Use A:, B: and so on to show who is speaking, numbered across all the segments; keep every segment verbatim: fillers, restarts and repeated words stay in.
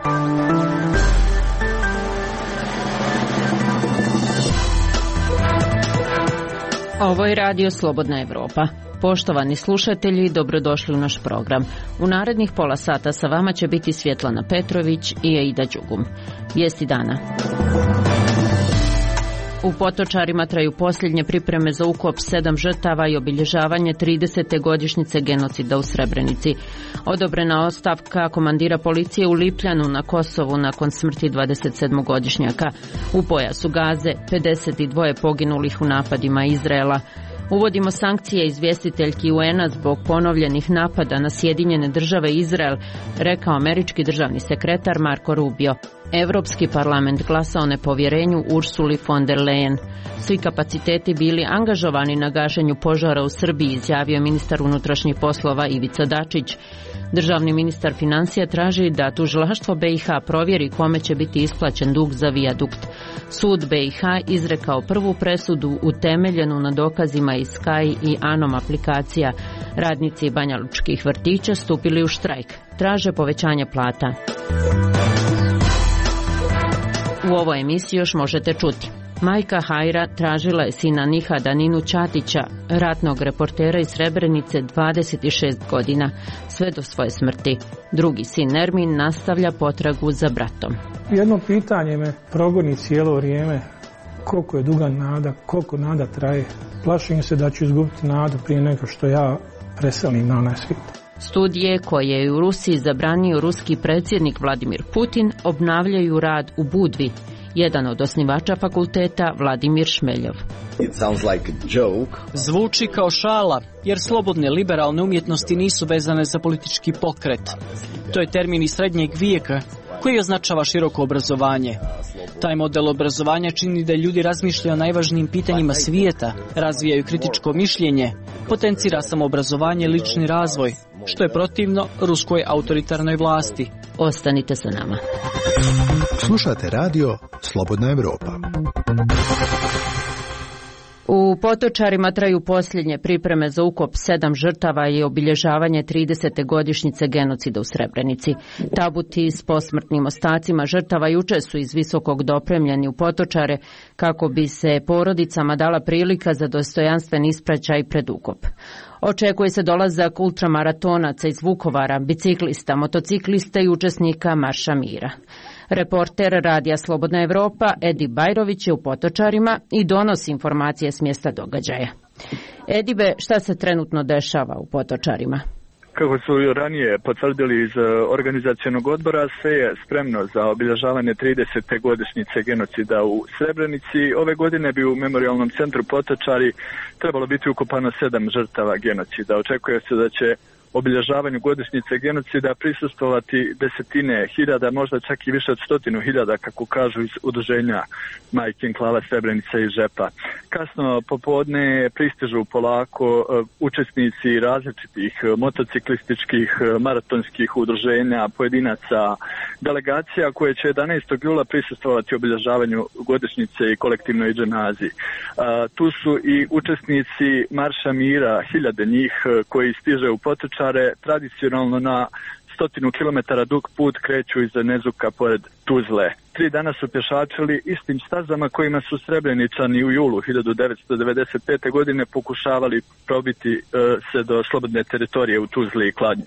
A: Ovo je Radio Slobodna Evropa. Poštovani slušatelji, dobrodošli u naš program. U narednih pola sata sa vama će biti Svjetlana Petrović i Aida Đugum. Vijesti dana. U Potočarima traju posljednje pripreme za ukop sedam žrtava i obilježavanje tridesete godišnjice genocida u Srebrenici. Odobrena ostavka komandira policije u Lipljanu na Kosovu nakon smrti dvadesetsedmogodišnjaka. U pojasu Gaze pedeset dva poginulih u napadima Izraela. Uvodimo sankcije izvjestiteljki U N-a zbog ponovljenih napada na Sjedinjene države i Izrael, rekao američki državni sekretar Marco Rubio. Europski parlament glasa o nepovjerenju Ursuli von der Leyen. Svi kapaciteti bili angažovani na gašenju požara u Srbiji, izjavio ministar unutrašnjih poslova Ivica Dačić. Državni ministar financija traži da tužilaštvo B i H provjeri kome će biti isplaćen dug za vijadukt. Sud B i H izrekao prvu presudu utemeljenu na dokazima iz Sky i Anom aplikacija. Radnici banjalučkih vrtića stupili u štrajk. Traže povećanje plata. U ovoj emisiji još možete čuti. Majka Hajra tražila je sina Nihada Ninu Ćatića, ratnog reportera iz Srebrenice, dvadeset šest godina, sve do svoje smrti. Drugi sin Nermin nastavlja potragu za bratom.
B: Jedno pitanje me progoni cijelo vrijeme. Koliko je duga nada, koliko nada traje. Plašim se da ću izgubiti nadu prije nego što ja preselim na onaj svijet.
A: Studije koje je u Rusiji zabranio ruski predsjednik Vladimir Putin obnavljaju rad u Budvi. Jedan od osnivača fakulteta, Vladimir Šmeljov.
C: Zvuči kao šala, jer slobodne liberalne umjetnosti nisu vezane za politički pokret. To je termin iz srednjeg vijeka koji označava široko obrazovanje. Taj model obrazovanja čini da ljudi razmišljaju o najvažnijim pitanjima svijeta, razvijaju kritičko mišljenje, potencira samoobrazovanje i lični razvoj, što je protivno ruskoj autoritarnoj vlasti.
A: Ostanite sa nama.
D: Slušate radio Slobodna Evropa.
A: U Potočarima traju posljednje pripreme za ukop sedam žrtava i obilježavanje tridesete godišnjice genocida u Srebrenici. Tabuti s posmrtnim ostacima žrtava juče su iz Visokog dopremljeni u Potočare kako bi se porodicama dala prilika za dostojanstven ispraćaj pred ukop. Očekuje se dolazak ultramaratonaca iz Vukovara, biciklista, motociklista i učesnika Marša mira. Reporter Radija Slobodna Evropa Edi Bajrović je u Potočarima i donosi informacije s mjesta događaja. Edibe, šta se trenutno dešava u Potočarima?
E: Kako su ranije potvrdili iz organizacionog odbora, sve je spremno za obilježavanje tridesete godišnjice genocida u Srebrenici. Ove godine bi u Memorijalnom centru Potočari trebalo biti ukopano sedam žrtava genocida. Očekuje se da će obilježavanju godišnjice genocida prisustvovati desetine hiljada, možda čak i više od stotinu hiljada, kako kažu iz udruženja Majke enklava Srebrenica i Žepa. Kasno popodne pristižu polako učesnici različitih motociklističkih, maratonskih udruženja, pojedinaca, delegacija koje će jedanaestog jula prisustvovati obilježavanju godišnjice i kolektivnoj dženazi. Tu su i učesnici Marša mira, hiljade njih koji stiže u Potočare. Tradicionalno na stotinu kilometara dug put kreću iz Nezuka pored Tuzle. Tri dana su pješačili istim stazama kojima su Srebreničani u julu hiljadu devetsto devedeset pete. godine pokušavali probiti e, se do slobodne teritorije u Tuzli i Kladnju.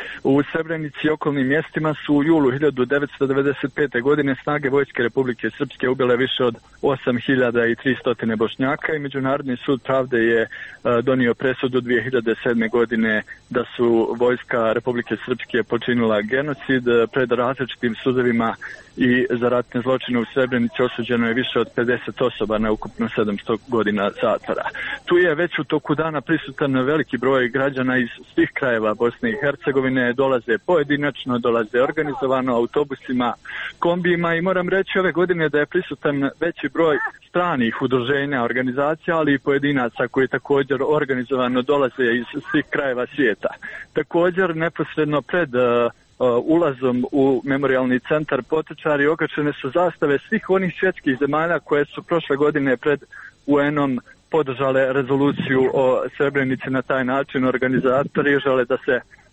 E: U Srebrenici i okolnim mjestima su u julu hiljadu devetsto devedeset pete. godine snage Vojske Republike Srpske ubile više od osam hiljada tristo Bošnjaka i Međunarodni sud pravde je donio presudu dvije hiljade sedme. godine da su Vojska Republike Srpske počinila genocid. Pred različitim sudovima i za ratne zločine u Srebrenici osuđeno je više od pedeset osoba na ukupno sedamsto godina zatvora. Tu je već u toku dana prisutan veliki broj građana iz svih krajeva Bosne i Hercegovine, dolaze pojedinačno, dolaze organizovano autobusima, kombijima i moram reći ove godine da je prisutan veći broj stranih udruženja, organizacija, ali i pojedinaca koji također organizovano dolaze iz svih krajeva svijeta. Također neposredno pred uh, ulazom u Memorijalni centar Potočari okačene su zastave svih onih svjetskih zemalja koje su prošle godine pred U N-om podržale rezoluciju o Srebrenici. Na taj način organizatori žele da se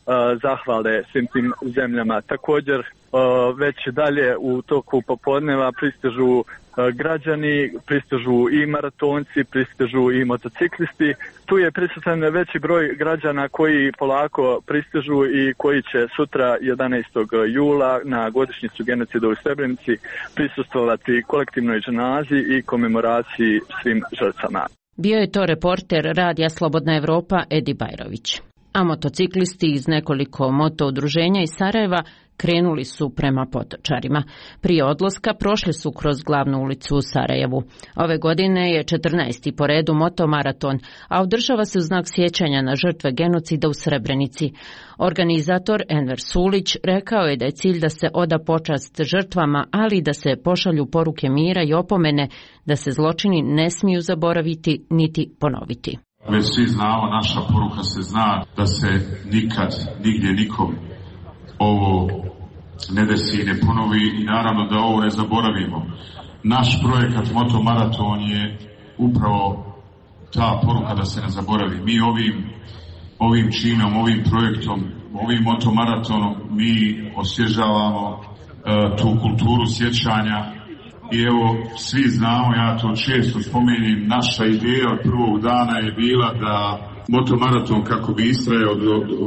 E: zahvale svim tim zemljama. Također već dalje u toku popodneva pristižu građani, pristižu i maratonci, pristižu i motociklisti. Tu je prisutan veći broj građana koji polako pristižu i koji će sutra jedanaestog jula na godišnjicu genocida u Srebrenici prisustvovati kolektivnoj dženazi i komemoraciji svim žrtvama.
A: Bio je to reporter Radija Slobodna Evropa Edi Bajrović. A motociklisti iz nekoliko moto udruženja iz Sarajeva krenuli su prema Potočarima. Prije odlaska prošli su kroz glavnu ulicu u Sarajevu. Ove godine je četrnaesti po redu motomaraton, a održava se u znak sjećanja na žrtve genocida u Srebrenici. Organizator Enver Sulić rekao je da je cilj da se oda počast žrtvama, ali da se pošalju poruke mira i opomene da se zločini ne smiju zaboraviti niti ponoviti.
F: Već svi znamo, naša poruka se zna da se nikad, nigdje, nikom ovo ne desi i ne ponovi i naravno da ovo ne zaboravimo. Naš projekat Motomaraton je upravo ta poruka da se ne zaboravi. Mi ovim, ovim činom, ovim projektom, ovim motomaratonom mi osvježavamo uh, tu kulturu sjećanja. I evo, svi znamo, ja to često spomenim, naša ideja od prvog dana je bila da motomaraton kako bi istrajao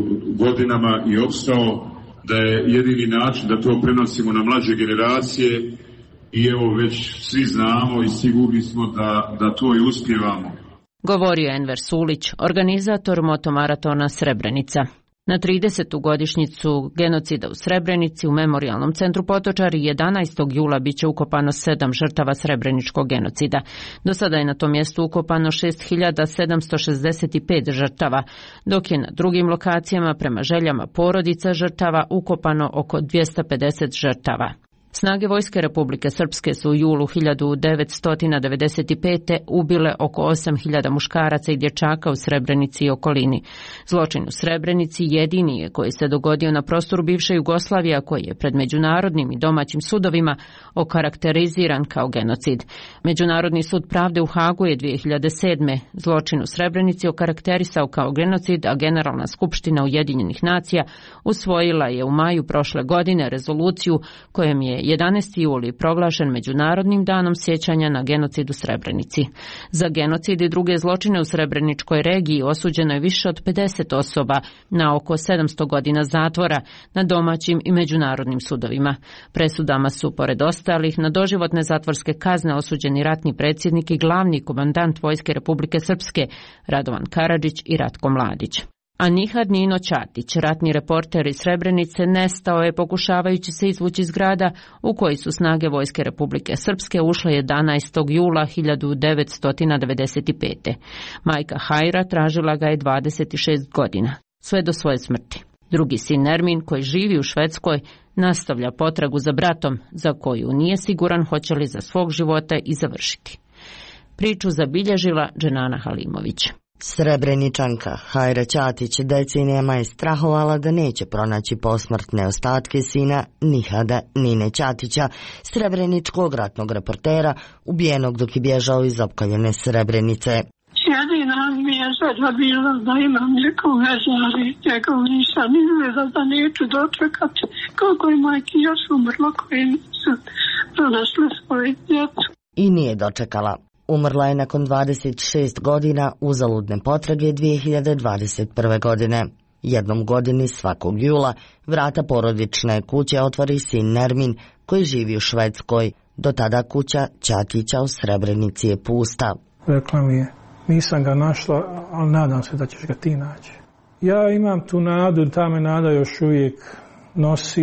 F: godinama i opstao, da je jedini način da to prenosimo na mlađe generacije i evo već svi znamo i sigurni smo da, da to i uspijevamo.
A: Govorio Enver Sulić, organizator motomaratona Srebrenica. Na tridesetu godišnjicu genocida u Srebrenici u Memorijalnom centru Potočari jedanaestog jula biće ukopano sedam žrtava srebreničkog genocida. Do sada je na tom mjestu ukopano šest hiljada sedamsto šezdeset pet žrtava, dok je na drugim lokacijama prema željama porodica žrtava ukopano oko dvjesto pedeset žrtava. Snage Vojske Republike Srpske su u julu hiljadu devetsto devedeset pete ubile oko osam hiljada muškaraca i dječaka u Srebrenici i okolini. Zločin u Srebrenici jedini je koji se dogodio na prostoru bivše Jugoslavije, a koji je pred međunarodnim i domaćim sudovima okarakteriziran kao genocid. Međunarodni sud pravde u Hagu je dvije hiljade sedme zločin u Srebrenici okarakterisao kao genocid, a Generalna skupština Ujedinjenih nacija usvojila je u maju prošle godine rezoluciju kojom je jedanaesti juli proglašen Međunarodnim danom sjećanja na genocid u Srebrenici. Za genocid i druge zločine u Srebreničkoj regiji osuđeno je više od pedeset osoba na oko sedamsto godina zatvora na domaćim i međunarodnim sudovima. Presudama su, pored ostalih, na doživotne zatvorske kazne osuđeni ratni predsjednik i glavni komandant Vojske Republike Srpske Radovan Karadžić i Ratko Mladić. A Nihad Nino Ćatić, ratni reporter iz Srebrenice, nestao je pokušavajući se izvući iz grada u koji su snage Vojske Republike Srpske ušle jedanaestog jula hiljadu devetsto devedeset pete. Majka Hajra tražila ga je dvadeset šest godina, sve do svoje smrti. Drugi sin Nermin, koji živi u Švedskoj, nastavlja potragu za bratom, za koju nije siguran hoće li za svog života i završiti. Priču zabilježila Dženana Halimović.
G: Srebreničanka Hajra Ćatić decenijama je strahovala da neće pronaći posmrtne ostatke sina Nihada Nine Ćatića, srebreničkog ratnog reportera, ubijenog dok je bježao iz opkoljene Srebrenice.
H: Jedina mi je želja bila da imam neku vezu, ali njegov nisam izgleda da neću dočekati. Koliko je majki još umrlo koji nisu pronašli svoje djecu.
G: I nije dočekala. Umrla je nakon dvadeset šest godina uzaludne potrage dvije hiljade dvadeset prve. godine. Jednom godini svakog jula vrata porodične kuće otvori sin Nermin koji živi u Švedskoj. Do tada kuća Ćatića u Srebrenici je pusta.
B: Rekla mi je, nisam ga našla, ali nadam se da ćeš ga ti naći. Ja imam tu nadu, ta me nada još uvijek nosi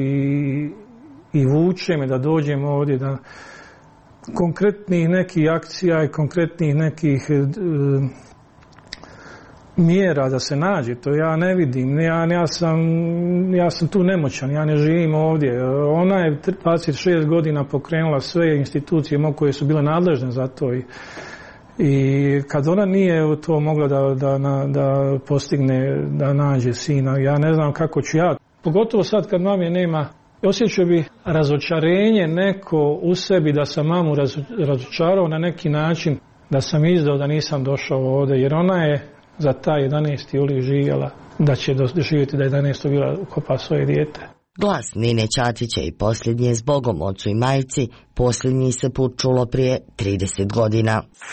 B: i vuče me da dođem ovdje, da konkretnih nekih akcija i konkretnih nekih e, mjera da se nađe, to ja ne vidim. Ja, ja, sam, ja sam tu nemoćan, ja ne živim ovdje. Ona je dvadeset šest godina pokrenula sve institucije koje su bile nadležne za to i, i kad ona nije to mogla da, da, da postigne, da nađe sina, ja ne znam kako ću ja. Pogotovo sad kad mame nema, osjećao bi razočarenje neko u sebi da sam mamu razočarao na neki način, da sam izdao da nisam došao ovdje, jer ona je za taj jedanaesti juli živjela da će doživjeti da jedanaestog jula ukopa svoje dijete.
G: Glas Nine Ćatića i posljednji je zbogom ocu i majici, posljednji se put čulo prije trideset godina.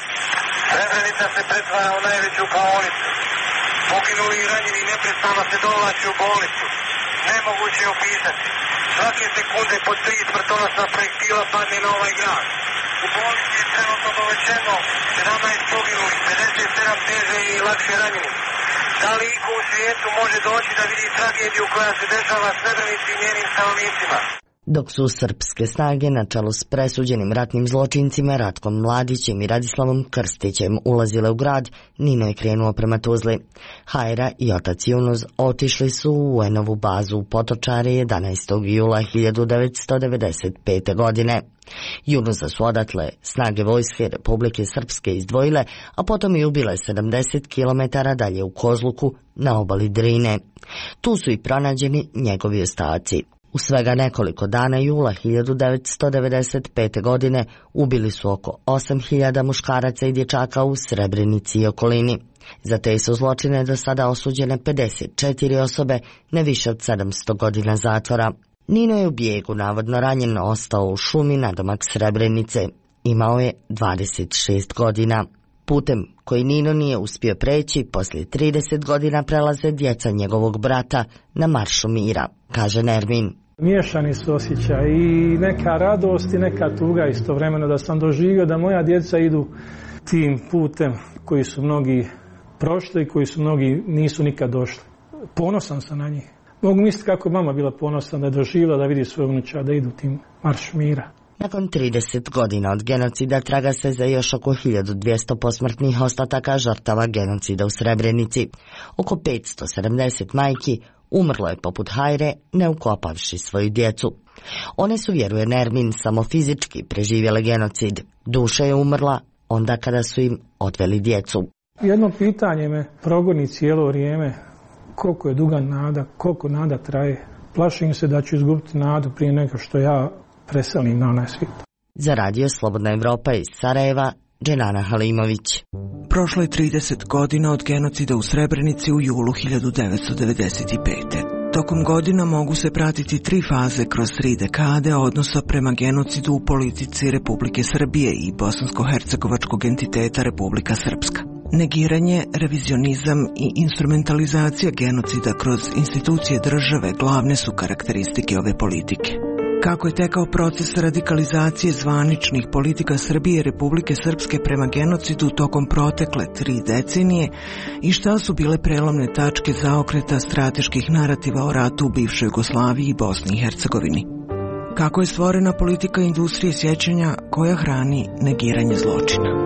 I: Srebrenica se pretvara u najveću klaonicu. Poginuli i ranjeni neprestano se dovlači u bolnicu. Nemoguće je opisati. Svake sekunde po tri smrtonosna projektila padne na ovaj grad. U bolnici je trenutno dovećeno sedamnaest poginulih, pedeset sedam teže i lakše ranjeni. Da li iko u svijetu može doći da vidi tragediju koja se dešava Srebrenici i njenim stanovnicima?
G: Dok su srpske snage na čelu s presuđenim ratnim zločincima Ratkom Mladićem i Radislavom Krstićem ulazile u grad, Nino je krenuo prema Tuzli. Hajra i otac Junuz otišli su u U N-ovu bazu u Potočare jedanaestog jula hiljadu devetsto devedeset pete. godine. Junuza su odatle snage vojske Republike Srpske izdvojile, a potom i ubile sedamdeset kilometara dalje u Kozluku na obali Drine. Tu su i pronađeni njegovi ostaci. U svega nekoliko dana jula hiljadu devetsto devedeset pete. godine ubili su oko osam hiljada muškaraca i dječaka u Srebrenici i okolini. Za te su zločine do sada osuđene pedeset četiri osobe na više od sedamsto godina zatvora. Nino je u bijegu navodno ranjen ostao u šumi nadomak Srebrenice. Imao je dvadeset šest godina. Putem koji Nino nije uspio preći, poslije trideset godina prelaze djeca njegovog brata na maršu mira, kaže Nermin.
B: Miješani su osjećaj i neka radost i neka tuga istovremeno da sam doživio da moja djeca idu tim putem koji su mnogi prošli i koji su mnogi nisu nikad došli. Ponosan sam na njih. Mogu misliti kako je mama bila ponosna da je doživjela da vidi svoje unuča da idu tim marš mira.
G: Nakon trideset godina od genocida traga se za još oko hiljadu dvjesto posmrtnih ostataka žrtava genocida u Srebrenici. Oko petsto sedamdeset majki umrlo je poput Hajre ne ukopavši svoju djecu. One su, vjeruje Nermin, samo fizički preživjele genocid. Duša je umrla onda kada su im odveli djecu.
B: Jedno pitanje me progoni cijelo vrijeme. Koliko je duga nada, koliko nada traje. Plašim se da ću izgubiti nadu prije nego što ja preselim na onaj svijet.
G: Za radio Slobodna Evropa iz Sarajeva, Dženana Halimović.
J: Prošlo je trideset godina od genocida u Srebrenici u julu hiljadu devetsto devedeset pete. Tokom godina mogu se pratiti tri faze kroz tri dekade odnosa prema genocidu u politici Republike Srbije i bosansko-hercegovačkog entiteta Republika Srpska. Negiranje, revizionizam i instrumentalizacija genocida kroz institucije države glavne su karakteristike ove politike. Kako je tekao proces radikalizacije zvaničnih politika Srbije i Republike Srpske prema genocidu tokom protekle tri decenije i šta su bile prelomne tačke zaokreta strateških narativa o ratu u bivšoj Jugoslaviji i Bosni i Hercegovini. Kako je stvorena politika industrije sjećanja koja hrani negiranje zločina.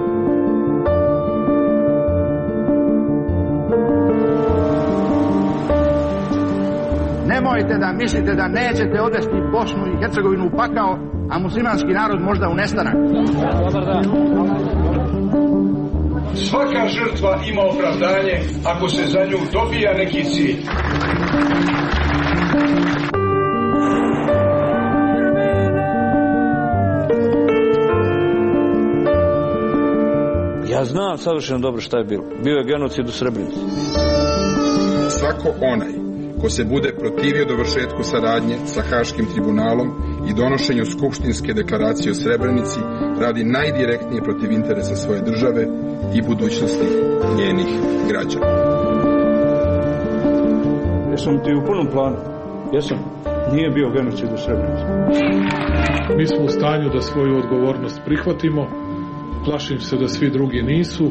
K: Nemojte da mislite da nećete odvesti Bosnu i Hercegovinu u pakao, a muslimanski narod možda u nestanak.
L: Svaka žrtva ima opravdanje ako se za nju dobija neki cilj.
M: Ja znam savršeno dobro šta je bilo. Bio je genocid u Srebrenici.
N: Svako onaj ko se bude protivio dovršetku saradnje sa Haškim tribunalom i donošenju skupštinske deklaracije o Srebrenici radi najdirektnije protiv interesa svoje države i budućnosti njenih građana.
L: Jesam ti u punom planu? Jesam. Nije bio genocid u Srebrenici. Mi smo u stanju da svoju odgovornost prihvatimo. Plašim se da svi drugi nisu.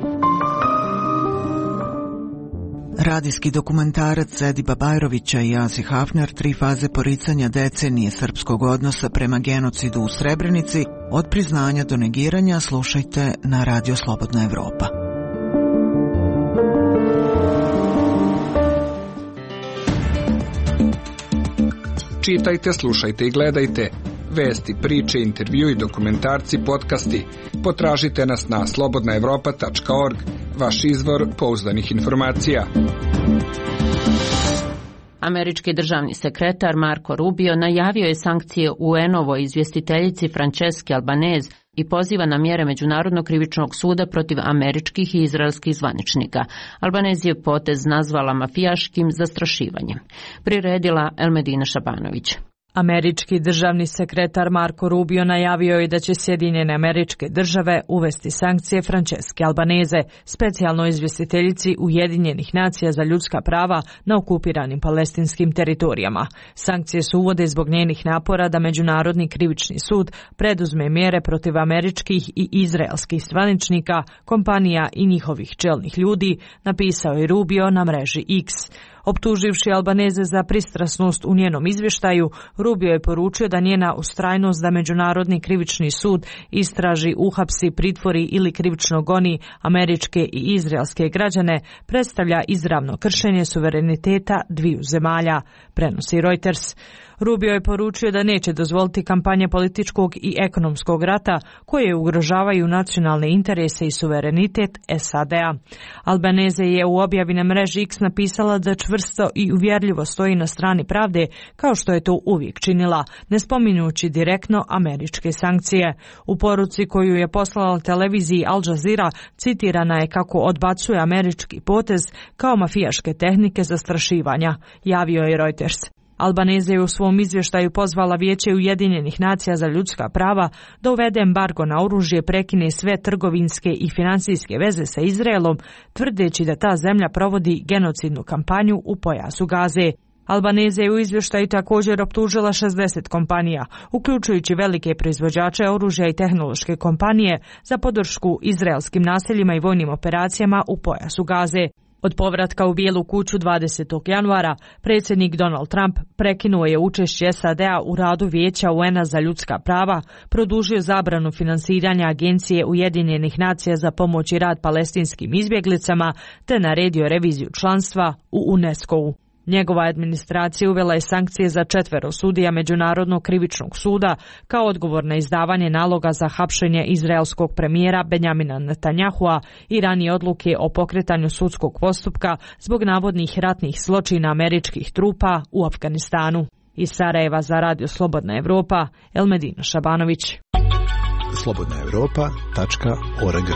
J: Radijski dokumentarac Ediba Bajrovića i Asi Hafner, tri faze poricanja decenije srpskog odnosa prema genocidu u Srebrenici, od priznanja do negiranja, slušajte na Radio Slobodna Evropa.
O: Čitajte, slušajte i gledajte vesti, priče, intervju i dokumentarci, podcasti. Potražite nas na slobodna evropa tačka org, vaš izvor pouzdanih informacija.
A: Američki državni sekretar Marco Rubio najavio je sankcije U N-ovoj izvjestiteljici Franceschi Albanese i poziva na mjere Međunarodnog krivičnog suda protiv američkih i izraelskih zvaničnika. Albanezi je potez nazvala mafijaškim zastrašivanjem. Priredila Elmedina Šabanović.
P: Američki državni sekretar Marco Rubio najavio je da će Sjedinjene Američke Države uvesti sankcije Franceske Albaneze, specijalnoj izvjestiteljici Ujedinjenih nacija za ljudska prava na okupiranim palestinskim teritorijama. Sankcije se uvode zbog njenih napora da Međunarodni krivični sud preduzme mjere protiv američkih i izraelskih zvaničnika, kompanija i njihovih čelnih ljudi, napisao je Rubio na mreži X. Optuživši Albaneze za pristrasnost u njenom izvještaju, Rubio je poručio da njena ustrajnost da Međunarodni krivični sud istraži, uhapsi, pritvori ili krivično goni američke i izraelske građane predstavlja izravno kršenje suvereniteta dviju zemalja, prenosi Reuters. Rubio je poručio da neće dozvoliti kampanje političkog i ekonomskog rata koje ugrožavaju nacionalne interese i suverenitet S A D-a. Albaneze je u objavi na mreži X napisala da čvrsto i uvjerljivo stoji na strani pravde, kao što je to uvijek činila, ne spominjući direktno američke sankcije. U poruci koju je poslala televiziji Al Jazeera citirana je kako odbacuje američki potez kao mafijaške tehnike zastrašivanja, javio je Reuters. Albaneze je u svom izvještaju pozvala Vijeće Ujedinjenih nacija za ljudska prava da uvede embargo na oružje, prekine sve trgovinske i financijske veze sa Izraelom, tvrdeći da ta zemlja provodi genocidnu kampanju u pojasu Gaze. Albaneze je u izvještaju također optužila šezdeset kompanija, uključujući velike proizvođače oružja i tehnološke kompanije, za podršku izraelskim naseljima i vojnim operacijama u pojasu Gaze. Od povratka u Bijelu kuću dvadesetog januara, predsjednik Donald Trump prekinuo je učešće S A D-a u radu Vijeća U N-a za ljudska prava, produžio zabranu finansiranja Agencije Ujedinjenih nacija za pomoć i rad palestinskim izbjeglicama, te naredio reviziju članstva u UNESCO-u. Njegova administracija uvela je sankcije za četvero sudija Međunarodnog krivičnog suda kao odgovor na izdavanje naloga za hapšenje izraelskog premijera Benjamina Netanyahua i ranije odluke o pokretanju sudskog postupka zbog navodnih ratnih zločina američkih trupa u Afganistanu. Iz Sarajeva za Radio Slobodna Evropa, Elmedina Šabanović.
D: slobodna europa tačka org.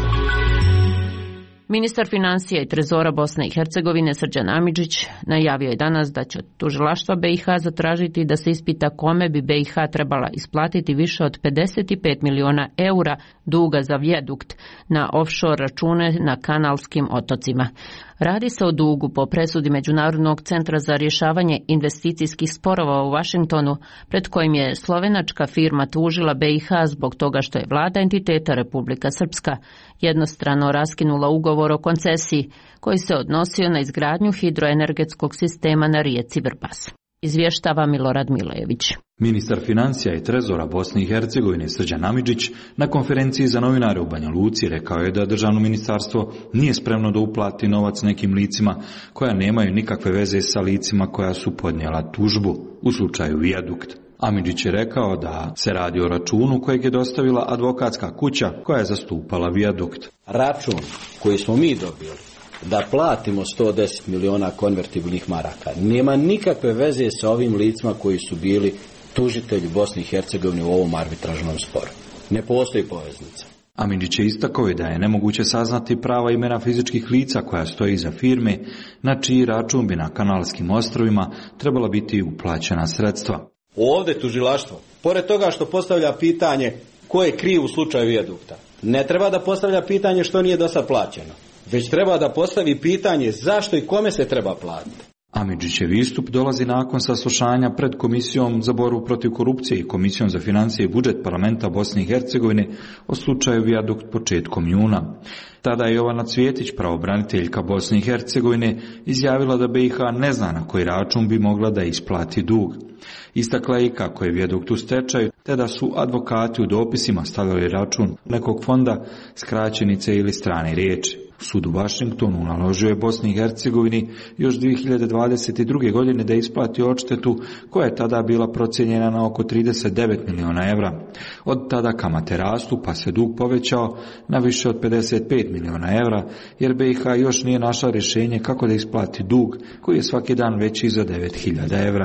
A: Ministar financija i trezora Bosne i Hercegovine Srđan Amidžić najavio je danas da će tužilaštva B i H zatražiti da se ispita kome bi B i H trebala isplatiti više od pedeset pet miliona eura duga za vijadukt na offshore račune na Kanalskim otocima. Radi se o dugu po presudi Međunarodnog centra za rješavanje investicijskih sporova u Washingtonu, pred kojim je slovenačka firma tužila B i H zbog toga što je vlada entiteta Republika Srpska jednostrano raskinula ugovor o koncesiji koji se odnosio na izgradnju hidroenergetskog sistema na rijeci Vrbas. Izvještava Milorad Milejević.
Q: Ministar financija i trezora Bosne i Hercegovine Srđan Amidžić na konferenciji za novinare u Banja Luci rekao je da državno ministarstvo nije spremno da uplati novac nekim licima koja nemaju nikakve veze sa licima koja su podnijela tužbu u slučaju vijadukt. Amidžić je rekao da se radi o računu kojeg je dostavila advokatska kuća koja je zastupala vijadukt.
R: Račun koji smo mi dobili da platimo sto deset miliona konvertibilnih maraka nema nikakve veze sa ovim licima koji su bili tužitelji Bosne i Hercegovine u ovom arbitražnom sporu. Ne postoji poveznica.
Q: Amidžić je istakao da je nemoguće saznati prava imena fizičkih lica koja stoji iza firme, na čiji račun bi na Kanalskim ostrovima trebala biti uplaćena sredstva.
R: Ovdje tužilaštvo, pored toga što postavlja pitanje ko je kriv u slučaju vijadukta, ne treba da postavlja pitanje što nije do sad plaćeno, već treba da postavi pitanje zašto i kome se treba platiti.
Q: Amidžićev istup dolazi nakon saslušanja pred Komisijom za borbu protiv korupcije i Komisijom za financije i budžet parlamenta Bosne i Hercegovine o slučaju vijadukt početkom juna. Tada je Jovana Cvjetić, pravobraniteljka Bosne i Hercegovine, izjavila da B i H ne zna na koji račun bi mogla da isplati dug. Istakla je i kako je vijadukt u stečaju, te da su advokati u dopisima stavili račun nekog fonda, skraćenice ili strane riječi. Sud u Washingtonu naložio je Bosni i Hercegovini još dvije hiljade dvadeset druge. godine da isplati odštetu koja je tada bila procijenjena na oko trideset devet miliona evra. Od tada kamate rastu pa se dug povećao na više od pedeset pet miliona evra jer B i H još nije našla rješenje kako da isplati dug koji je svaki dan veći za devet hiljada evra.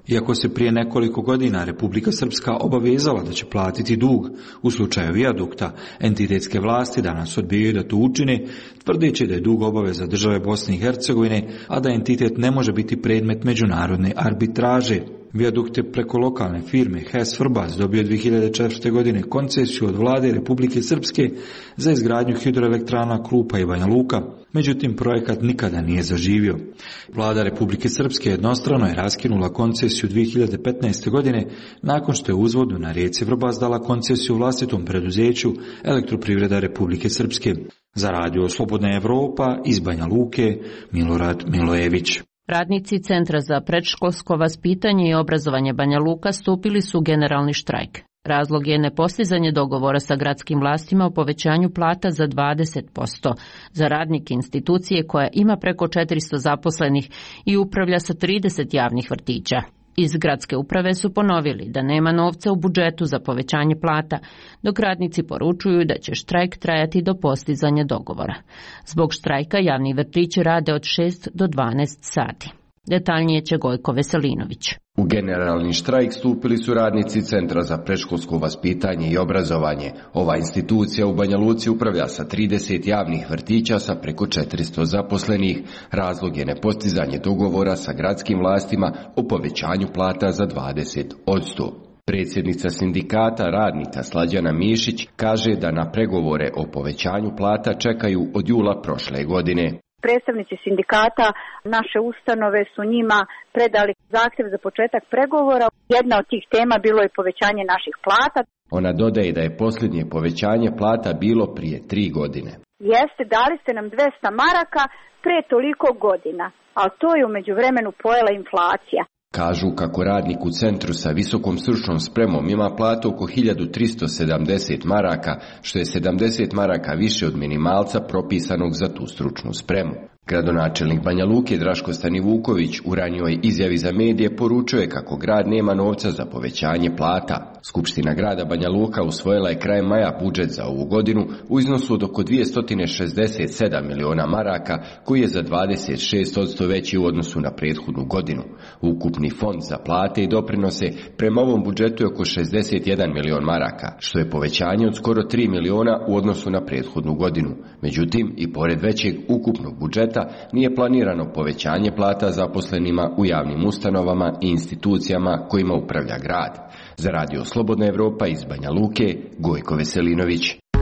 Q: Iako se prije nekoliko godina Republika Srpska obavezala da će platiti dug u slučaju vijadukta, entitetske vlasti danas odbijaju da to učine, tvrdeći da je dug obaveza države Bosne i Hercegovine, a da entitet ne može biti predmet međunarodne arbitraže. Vijadukt je preko lokalne firme H E S Vrbas dobio dvije hiljade četvrte. godine koncesiju od vlade Republike Srpske za izgradnju hidroelektrana Krupa i Banja Luka, međutim projekat nikada nije zaživio. Vlada Republike Srpske jednostrano je raskinula koncesiju dvije hiljade petnaeste. godine nakon što je uzvodu na rijeci Vrbas dala koncesiju vlastitom preduzeću Elektroprivreda Republike Srpske. Za radio Slobodna Evropa iz Banja Luke, Milorad Milojević.
A: Radnici Centra za predškolsko vaspitanje i obrazovanje Banja Luka stupili su u generalni štrajk. Razlog je nepostizanje dogovora sa gradskim vlastima o povećanju plata za dvadeset posto za radnike institucije koja ima preko četiristo zaposlenih i upravlja sa trideset javnih vrtića. Iz gradske uprave su ponovili da nema novca u budžetu za povećanje plata, dok radnici poručuju da će štrajk trajati do postizanja dogovora. Zbog štrajka javni vrtići rade od šest do dvanaest sati. Detaljnije će Gojko Veselinović.
S: U generalni štrajk stupili su radnici Centra za predškolsko vaspitanje i obrazovanje. Ova institucija u Banja Luci upravlja sa trideset javnih vrtića sa preko četiristo zaposlenih. Razlog je nepostizanje dogovora sa gradskim vlastima o povećanju plata za dvadeset posto. Predsjednica sindikata radnika Slađana Mišić kaže da na pregovore o povećanju plata čekaju od jula prošle godine.
T: Predstavnici sindikata naše ustanove su njima predali zahtjev za početak pregovora. Jedna od tih tema bilo je povećanje naših plata.
S: Ona dodaje da je posljednje povećanje plata bilo prije tri godine.
T: Jeste, dali ste nam dvesta maraka pre toliko godina, ali to je u međuvremenu pojela inflacija.
S: Kažu kako radnik u centru sa visokom stručnom spremom ima platu oko hiljadu tristo sedamdeset maraka, što je sedamdeset maraka više od minimalca propisanog za tu stručnu spremu. Gradonačelnik Banja Luke Draško Stanivuković u ranijoj izjavi za medije poručuje kako grad nema novca za povećanje plata. Skupština grada Banja Luka usvojila je krajem maja budžet za ovu godinu u iznosu od oko dvjesto šezdeset sedam miliona maraka, koji je za dvadeset šest posto veći u odnosu na prethodnu godinu. Ukupni fond za plate i doprinose prema ovom budžetu je oko šezdeset jedan milion maraka, što je povećanje od skoro tri miliona u odnosu na prethodnu godinu. Međutim, i pored većeg ukupnog budžeta, nije planirano povećanje plata zaposlenima u javnim ustanovama i institucijama kojima upravlja grad. Za radio Slobodna Evropa iz Banja Luke, Gojko Veselinović.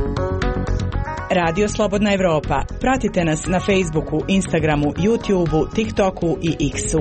U: Radio Slobodna Evropa. Pratite nas na Facebooku, Instagramu, YouTubeu, TikToku i X-u.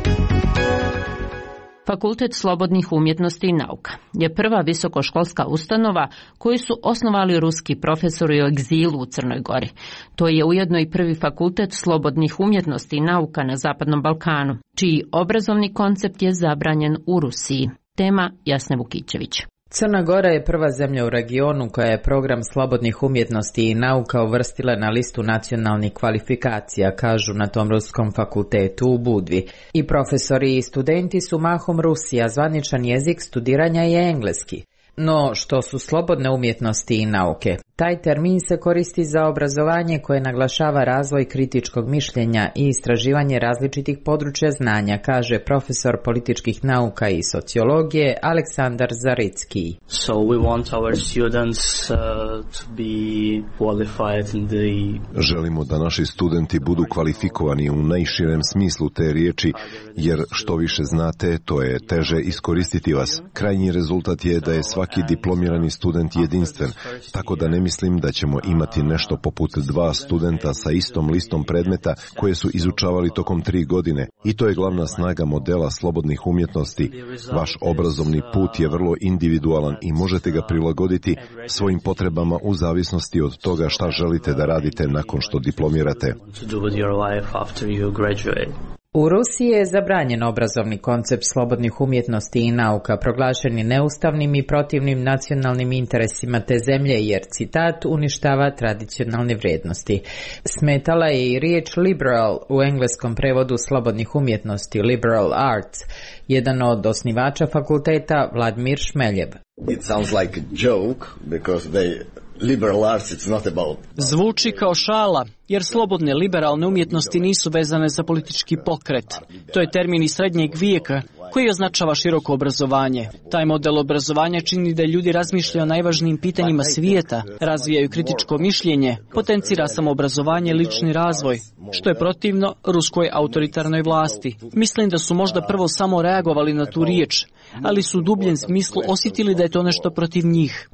A: Fakultet slobodnih umjetnosti i nauka je prva visokoškolska ustanova koju su osnovali ruski profesori u egzilu u Crnoj Gori. To je ujedno i prvi fakultet slobodnih umjetnosti i nauka na Zapadnom Balkanu, čiji obrazovni koncept je zabranjen u Rusiji. Tema Jasne Vukićević.
V: Crna Gora je prva zemlja u regionu koja je program slobodnih umjetnosti i nauka uvrstila na listu nacionalnih kvalifikacija, kažu na tom ruskom fakultetu u Budvi. I profesori i studenti su mahom Rusi, a zvaničan jezik studiranja je engleski. No, što su slobodne umjetnosti i nauke? Taj termin se koristi za obrazovanje koje naglašava razvoj kritičkog mišljenja i istraživanje različitih područja znanja, kaže profesor političkih nauka i sociologije Aleksandar Zaricki.
W: So we want our students uh, to be qualified in the...
X: Želimo da naši studenti budu kvalifikovani u najširem smislu te riječi, jer što više znate, to je teže iskoristiti vas. Krajnji rezultat je da je svaki diplomirani student jedinstven, tako da ne mislim da ćemo imati nešto poput dva studenta sa istom listom predmeta koje su izučavali tokom tri godine. I to je glavna snaga modela slobodnih umjetnosti. Vaš obrazovni put je vrlo individualan i možete ga prilagoditi svojim potrebama u zavisnosti od toga šta želite da radite nakon što diplomirate.
V: U Rusiji je zabranjen obrazovni koncept slobodnih umjetnosti i nauka, proglašeni neustavnim i protivnim nacionalnim interesima te zemlje jer, citat, uništava tradicionalne vrijednosti. Smetala je i riječ liberal u engleskom prevodu slobodnih umjetnosti, liberal arts, jedan od osnivača fakulteta Vladimir Šmeljev.
Y: It sounds like a joke because they
C: Zvuči kao šala, jer slobodne liberalne umjetnosti nisu vezane za politički pokret. To je termin iz srednjeg vijeka koji označava široko obrazovanje. Taj model obrazovanja čini da ljudi razmišljaju o najvažnijim pitanjima svijeta, razvijaju kritičko mišljenje, potencira samoobrazovanje i lični razvoj, što je protivno ruskoj autoritarnoj vlasti. Mislim da su možda prvo samo reagovali na tu riječ, ali su u dubljem smislu osjetili da je to nešto protiv njih.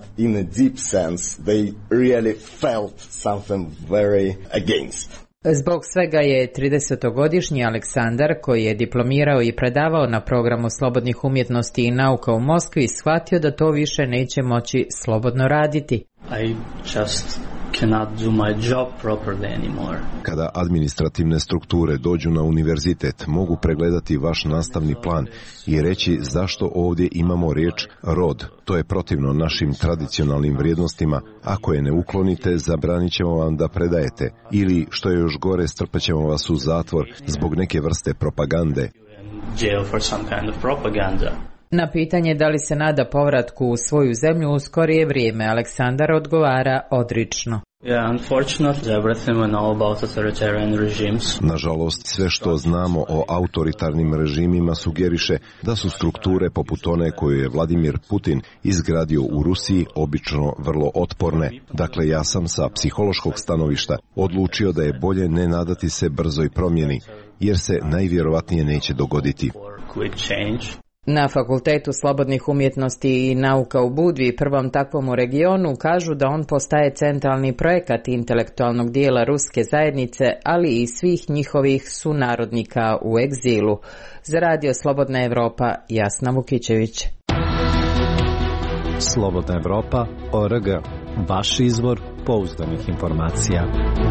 V: Zbog svega je tridesetogodišnji Aleksandar, koji je diplomirao i predavao na programu slobodnih umjetnosti i nauka u Moskvi, shvatio da to više neće moći slobodno raditi.
W: I just cannot do my job properly anymore.
X: Kada administrativne strukture dođu na univerzitet, mogu pregledati vaš nastavni plan i reći zašto ovdje imamo riječ rod. To je protivno našim tradicionalnim vrijednostima. Ako je ne uklonite, zabranit ćemo vam da predajete. Ili, što je još gore, strpat ćemo vas u zatvor zbog neke vrste propagande.
W: Jail for some kind of propaganda.
V: Na pitanje da li se nada povratku u svoju zemlju u skorije vrijeme, Aleksandar odgovara odrično.
X: Nažalost, sve što znamo o autoritarnim režimima sugeriše da su strukture poput one koju je Vladimir Putin izgradio u Rusiji obično vrlo otporne. Dakle, ja sam sa psihološkog stanovišta odlučio da je bolje ne nadati se brzoj promjeni, jer se najvjerovatnije neće dogoditi.
V: Na Fakultetu slobodnih umjetnosti i nauka u Budvi, prvom takvom u regionu, kažu da on postaje centralni projekat intelektualnog dijela ruske zajednice, ali i svih njihovih sunarodnika u egzilu. Za Radio Slobodna Evropa, Jasna Vukićević.
E: Slobodna Evropa, O R G. Vaš izvor pouzdanih informacija.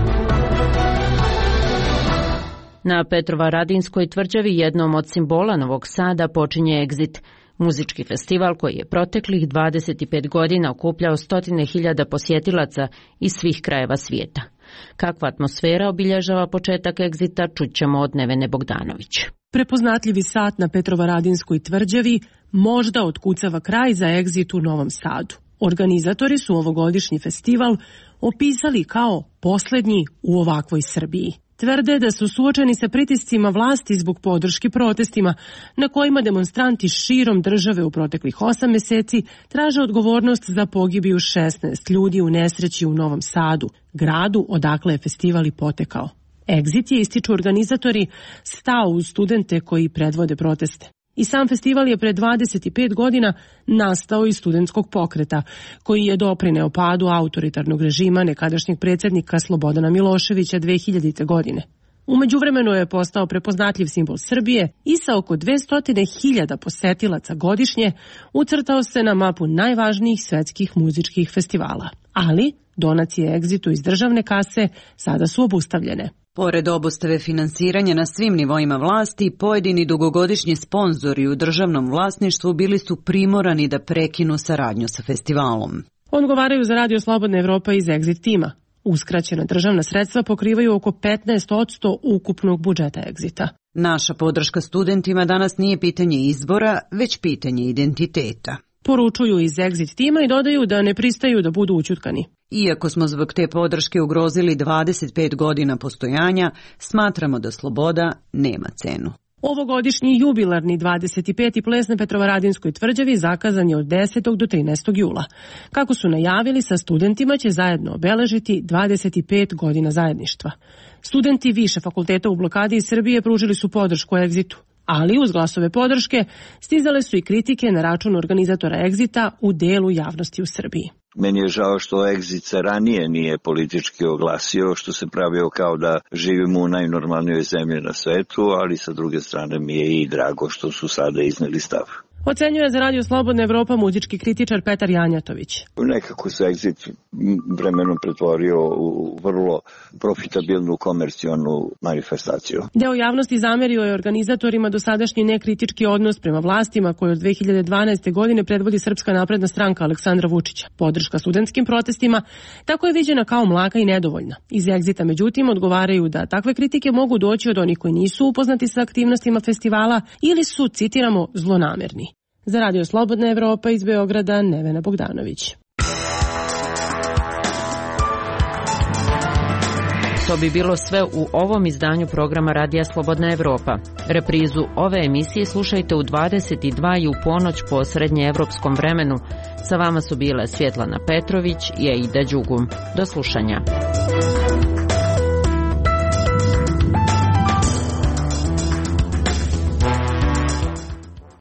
A: Na Petrovaradinskoj tvrđavi, jednom od simbola Novog Sada, počinje Exit, muzički festival koji je proteklih dvadeset pet godina okupljao stotine hiljada posjetilaca iz svih krajeva svijeta. Kakva atmosfera obilježava početak Exita, čućemo od Nevene Bogdanović.
F: Prepoznatljivi sat na Petrovaradinskoj tvrđavi možda otkucava kraj za Exit u Novom Sadu. Organizatori su ovogodišnji festival opisali kao posljednji u ovakvoj Srbiji. Tvrde da su suočeni sa pritiscima vlasti zbog podrške protestima na kojima demonstranti širom države u proteklih osam mjeseci traže odgovornost za pogibiju šesnaest ljudi u nesreći u Novom Sadu, gradu odakle je festival i potekao. Exit je, ističu organizatori, stao uz studente koji predvode proteste. I sam festival je pred dvadeset pet godina nastao iz studentskog pokreta, koji je doprineo padu autoritarnog režima nekadašnjeg predsjednika Slobodana Miloševića dve hiljadite. godine. U međuvremenu je postao prepoznatljiv simbol Srbije i sa oko dvesta hiljada posetilaca godišnje ucrtao se na mapu najvažnijih svetskih muzičkih festivala. Ali donacije Exitu iz državne kase sada su obustavljene.
H: Pored obustave finansiranja na svim nivoima vlasti, pojedini dugogodišnji sponzori u državnom vlasništvu bili su primorani da prekinu saradnju sa festivalom.
F: Odgovaraju za Radio Slobodna Evropa iz Exit tima. Uskraćena državna sredstva pokrivaju oko petnaest posto ukupnog budžeta Exita.
H: Naša podrška studentima danas nije pitanje izbora, već pitanje identiteta.
F: Poručuju iz Exit tima i dodaju da ne pristaju da budu ućutkani.
H: Iako smo zbog te podrške ugrozili dvadeset pet godina postojanja, smatramo da sloboda nema cenu.
F: Ovogodišnji jubilarni dvadeset peti ples na Petrovaradinskoj tvrđavi zakazan je od desetog do trinaestog jula. Kako su najavili, sa studentima će zajedno obeležiti dvadeset pet godina zajedništva. Studenti više fakulteta u blokadi iz Srbije pružili su podršku Exitu. Ali uz glasove podrške stizale su i kritike na račun organizatora Exita u delu javnosti u Srbiji.
Y: Meni je žao što Exit se ranije nije politički oglasio, što se pravio kao da živimo u najnormalnijoj zemlji na svetu, ali sa druge strane mi je i drago što su sada izneli stav.
F: Ocenjuje za Radio Slobodna Evropa muzički kritičar Petar Janjatović.
Y: Nekako se Exit vremenom pretvorio u vrlo profitabilnu komercijalnu manifestaciju.
F: Deo javnosti zamerio je organizatorima dosadašnji nekritički odnos prema vlastima koje od dve hiljade dvanaeste. godine predvodi Srpska napredna stranka Aleksandra Vučića. Podrška studentskim protestima tako je viđena kao mlaka i nedovoljna. Iz Exita međutim odgovaraju da takve kritike mogu doći od onih koji nisu upoznati sa aktivnostima festivala ili su, citiramo, zlonamerni. Za Radio Slobodna Evropa iz Beograda, Nevena Bogdanović.
A: To bi bilo sve u ovom izdanju programa Radija Slobodna Evropa. Reprizu ove emisije slušajte u dvadeset dva i u ponoć po srednjeevropskom vremenu. Sa vama su bile Svjetlana Petrović i Aida Đugum. Do slušanja.